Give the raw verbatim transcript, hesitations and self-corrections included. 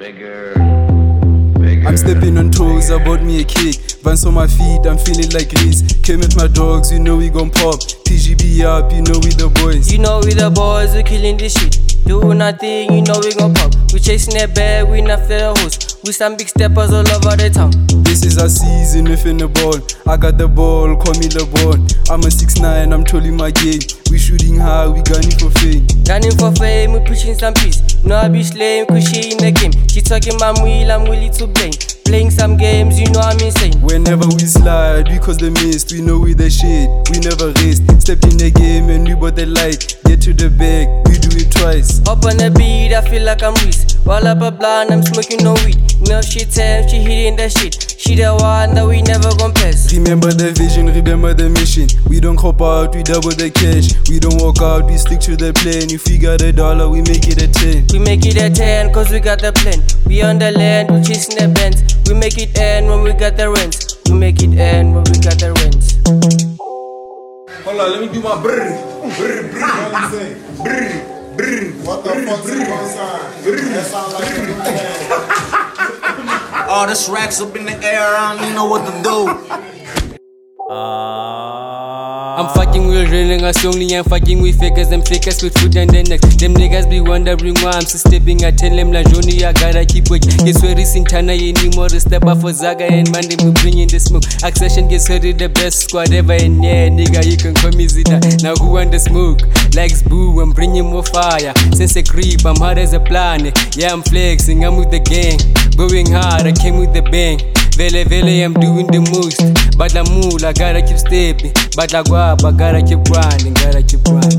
bigger, bigger. I'm stepping on toes, I bought me a cake. Vans on my feet, I'm feeling like Reese. Came with my dogs, you know we gon' pop. P G B up, you know we the boys. You know we the boys, we killing this shit. Do nothing, you know we gon' pop. We chasing that bag, we not after the host. We some big steppers all over the town. This is our season, if in the ball. I got the ball, call me LeBron. I'm a six nine, I'm trolling my game. We shooting high, we gunning for fame. Gunning for fame, we pushing some peace. No, I be lame, cause she in the game. She talking my wheel, I'm willing to blame. Playing some games, you know I'm insane. Whenever we slide, we cause the mist. We know we the shit, we never rest. Stepped in the game and we bought the light. Get to the bag, we do it twice. Hop on the beat, I feel like I'm Reese. While up a blind, I'm smoking no weed. No shit time, she hitting that shit. She the one that we never gon' pass. Remember the vision, remember the mission. We don't hop out, we double the cash. We don't walk out, we stick to the plan. If we got a dollar, we make it a ten. We make it a ten, cause we got the plan. We on the land, we chasing the bands. We make it end when we got the rents. We make it end when we got the rents. Hold on, let me do my brrr. Brrr, brrr. What you say? Brrr, brrr. What the fuck's it gonna sound? Brrr. That sound like a new man. All this racks up in the air, I don't even know what to do. I'm fucking with real niggas only, I'm fucking with fakers. Them fakers with food and then next. Them niggas be wondering why I'm still stepping. I tell them la Johnny, I gotta keep working. Guess where is in Tana anymore? Step up for Zaga and Monday we bring in the smoke. Accession gets ready, the best squad ever. And yeah, nigga, you can call me Zida. Now who want the smoke? Likes boo, I'm bringing more fire. Since a creep, I'm hard as a planet. Yeah, I'm flexing, I'm with the gang. Going hard, I came with the bang. Vele vele, I'm doing the most. But I'm mood, I gotta keep stepping. But I go up, I gotta keep grinding, gotta keep grinding.